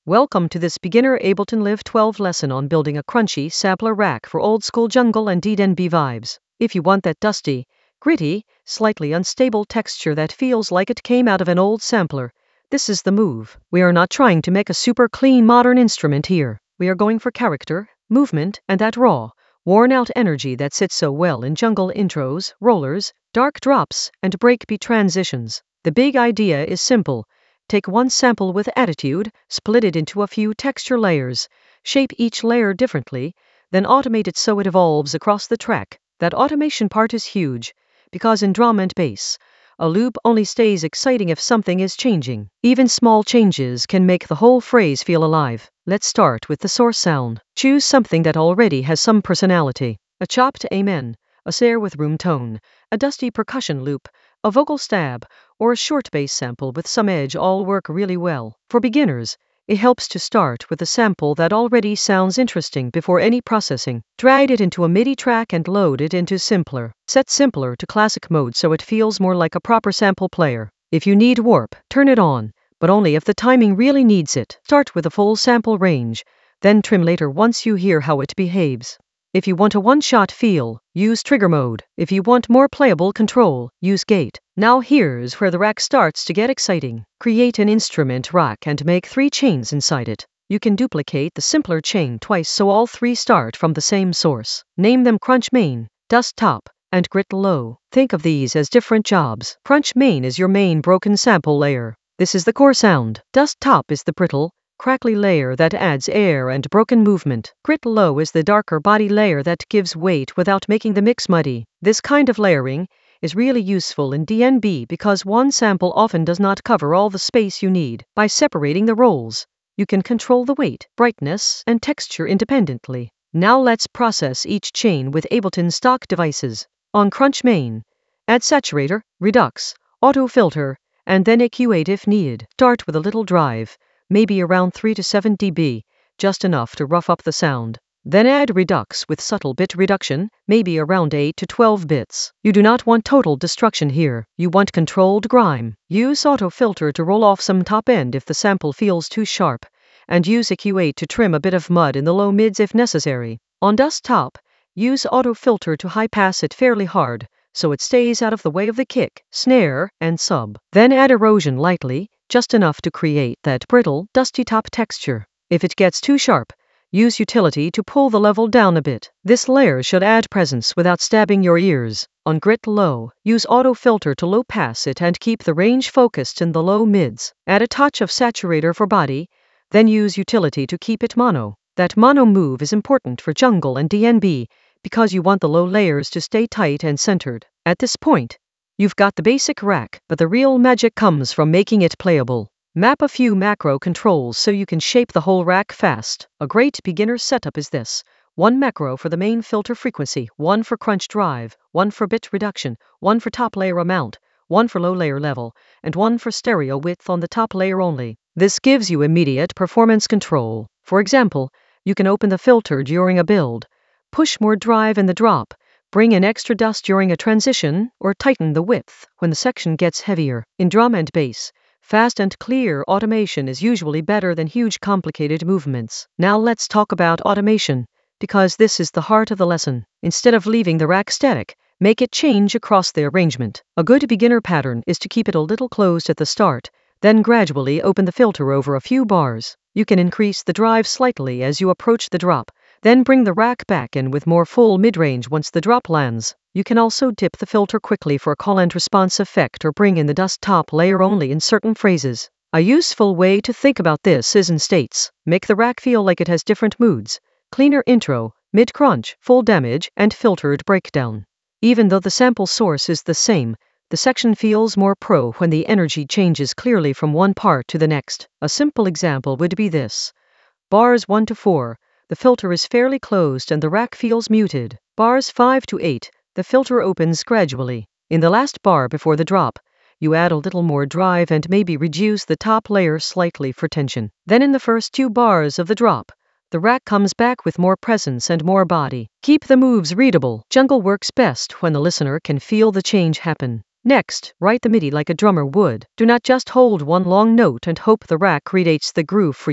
Welcome to this beginner Ableton Live 12 lesson on building a crunchy sampler rack for old school jungle and D&B vibes. If you want that dusty, gritty, slightly unstable texture that feels like it came out of an old sampler, this is the move. We are not trying to make a super clean modern instrument here. We are going for character, movement, and that raw, worn-out energy that sits so well in jungle intros, rollers, dark drops, and breakbeat transitions. The big idea is simple. Take one sample with attitude, split it into a few texture layers, shape each layer differently, then automate it so it evolves across the track. That automation part is huge, because in drum and bass, a loop only stays exciting if something is changing. Even small changes can make the whole phrase feel alive. Let's start with the source sound. Choose something that already has some personality. A chopped amen, a snare with room tone, a dusty percussion loop, a vocal stab, or a short bass sample with some edge all work really well. For beginners, it helps to start with a sample that already sounds interesting before any processing. Drag it into a MIDI track and load it into Simpler. Set Simpler to classic mode so it feels more like a proper sample player. If you need warp, turn it on, but only if the timing really needs it. Start with a full sample range, then trim later once you hear how it behaves. If you want a one-shot feel, use trigger mode. If you want more playable control, use gate. Now here's where the rack starts to get exciting. Create an instrument rack and make 3 chains inside it. You can duplicate the simpler chain twice so all 3 start from the same source. Name them Crunch Main, Dust Top, and Grit Low. Think of these as different jobs. Crunch Main is your main broken sample layer. This is the core sound. Dust Top is the brittle, crackly layer that adds air and broken movement. Grit Low is the darker body layer that gives weight without making the mix muddy. This kind of layering is really useful in D&B because one sample often does not cover all the space you need. By separating the roles, you can control the weight, brightness, and texture independently. Now let's process each chain with Ableton stock devices. On Crunch Main, add saturator, redux, auto filter, and then EQ8 if needed. Start with a little drive, maybe around 3 to 7 dB, just enough to rough up the sound. Then add redux with subtle bit reduction, maybe around 8 to 12 bits. You do not want total destruction here. You want controlled grime. Use auto filter to roll off some top end if the sample feels too sharp, and use EQ8 to trim a bit of mud in the low mids if necessary. On Dust Top, use auto filter to high pass it fairly hard, so it stays out of the way of the kick, snare, and sub. Then add erosion lightly, just enough to create that brittle, dusty top texture. If it gets too sharp, use utility to pull the level down a bit. This layer should add presence without stabbing your ears. On Grit Low, use auto filter to low pass it and keep the range focused in the low mids. Add a touch of saturator for body, then use utility to keep it mono. That mono move is important for jungle and D&B because you want the low layers to stay tight and centered. At this point, you've got the basic rack, but the real magic comes from making it playable. Map a few macro controls so you can shape the whole rack fast. A great beginner setup is this. 1 macro for the main filter frequency, 1 for crunch drive, 1 for bit reduction, 1 for top layer amount, 1 for low layer level, and 1 for stereo width on the top layer only. This gives you immediate performance control. For example, you can open the filter during a build, push more drive in the drop, bring in extra dust during a transition, or tighten the width when the section gets heavier. In drum and bass, fast and clear automation is usually better than huge complicated movements. Now let's talk about automation, because this is the heart of the lesson. Instead of leaving the rack static, make it change across the arrangement. A good beginner pattern is to keep it a little closed at the start, then gradually open the filter over a few bars. You can increase the drive slightly as you approach the drop, then bring the rack back in with more full mid-range once the drop lands. You can also dip the filter quickly for a call and response effect or bring in the dust top layer only in certain phrases. A useful way to think about this is in states. Make the rack feel like it has different moods: cleaner intro, mid-crunch, full damage, and filtered breakdown. Even though the sample source is the same, the section feels more pro when the energy changes clearly from one part to the next. A simple example would be this. Bars 1 to 4, the filter is fairly closed and the rack feels muted. Bars 5 to 8, the filter opens gradually. In the last bar before the drop, you add a little more drive and maybe reduce the top layer slightly for tension. Then in the first 2 bars of the drop, the rack comes back with more presence and more body. Keep the moves readable. Jungle works best when the listener can feel the change happen. Next, write the MIDI like a drummer would. Do not just hold one long note and hope the rack creates the groove for you.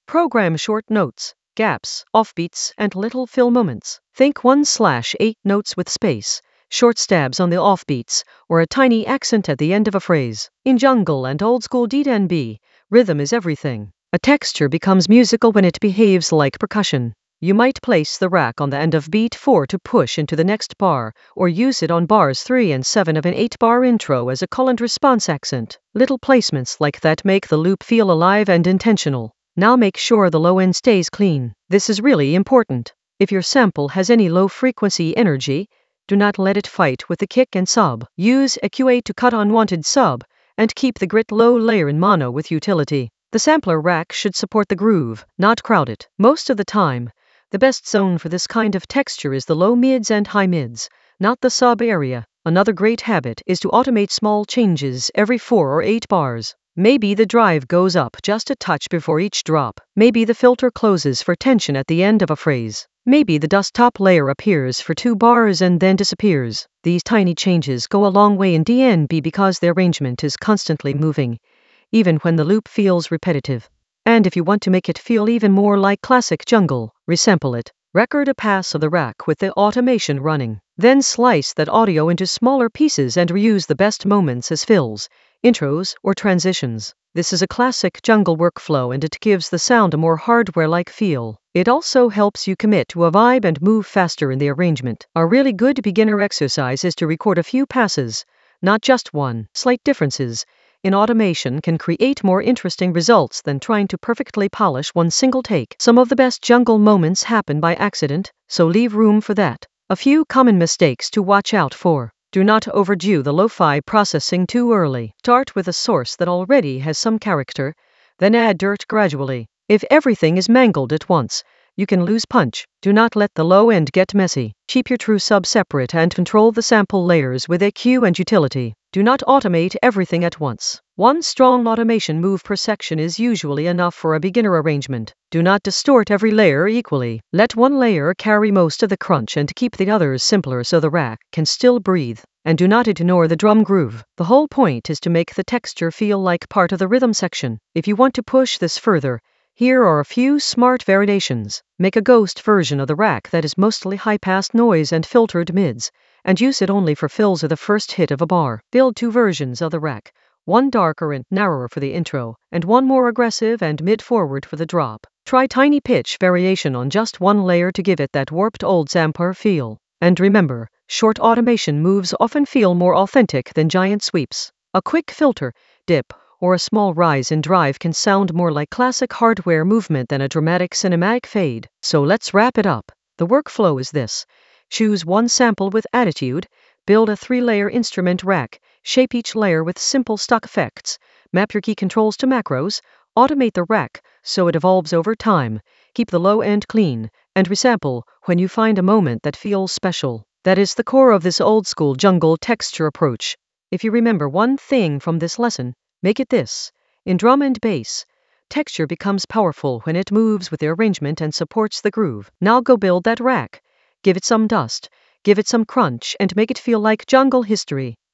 Program short notes, gaps, offbeats, and little fill moments. Think 1/8 notes with space, short stabs on the offbeats, or a tiny accent at the end of a phrase. In jungle and old school D&B, rhythm is everything. A texture becomes musical when it behaves like percussion. You might place the rack on the end of beat 4 to push into the next bar, or use it on bars 3 and 7 of an 8-bar intro as a call and response accent. Little placements like that make the loop feel alive and intentional. Now make sure the low end stays clean. This is really important. If your sample has any low frequency energy, do not let it fight with the kick and sub. Use EQ8 to cut unwanted sub, and keep the grit low layer in mono with utility. The sampler rack should support the groove, not crowd it. Most of the time, the best zone for this kind of texture is the low mids and high mids, not the sub area. Another great habit is to automate small changes every 4 or 8 bars. Maybe the drive goes up just a touch before each drop. Maybe the filter closes for tension at the end of a phrase. Maybe the dust top layer appears for 2 bars and then disappears. These tiny changes go a long way in D&B because the arrangement is constantly moving, even when the loop feels repetitive. And if you want to make it feel even more like classic jungle, resample it. Record a pass of the rack with the automation running. Then slice that audio into smaller pieces and reuse the best moments as fills, intros, or transitions. This is a classic jungle workflow and it gives the sound a more hardware-like feel. It also helps you commit to a vibe and move faster in the arrangement. A really good beginner exercise is to record a few passes, not just one. Slight differences in automation can create more interesting results than trying to perfectly polish one single take. Some of the best jungle moments happen by accident, so leave room for that. A few common mistakes to watch out for. Do not overdo the lo-fi processing too early. Start with a source that already has some character, then add dirt gradually. If everything is mangled at once, you can lose punch. Do not let the low end get messy. Keep your true sub separate and control the sample layers with EQ and utility. Do not automate everything at once. One strong automation move per section is usually enough for a beginner arrangement. Do not distort every layer equally. Let one layer carry most of the crunch and keep the others simpler so the rack can still breathe. And do not ignore the drum groove. The whole point is to make the texture feel like part of the rhythm section. If you want to push this further, here are a few smart variations. Make a ghost version of the rack that is mostly high-pass noise and filtered mids, and use it only for fills or the first hit of a bar. Build 2 versions of the rack, one darker and narrower for the intro, and one more aggressive and mid-forward for the drop. Try tiny pitch variation on just one layer to give it that warped old sampler feel. And remember, short automation moves often feel more authentic than giant sweeps. A quick filter, dip, or a small rise in drive can sound more like classic hardware movement than a dramatic cinematic fade. So let's wrap it up. The workflow is this. Choose one sample with attitude, build a 3-layer instrument rack, shape each layer with simple stock effects, map your key controls to macros, automate the rack so it evolves over time, keep the low end clean, and resample when you find a moment that feels special. That is the core of this old school jungle texture approach. If you remember one thing from this lesson, make it this. In drum and bass, texture becomes powerful when it moves with the arrangement and supports the groove. Now go build that rack. Give it some dust, give it some crunch, and make it feel like jungle history.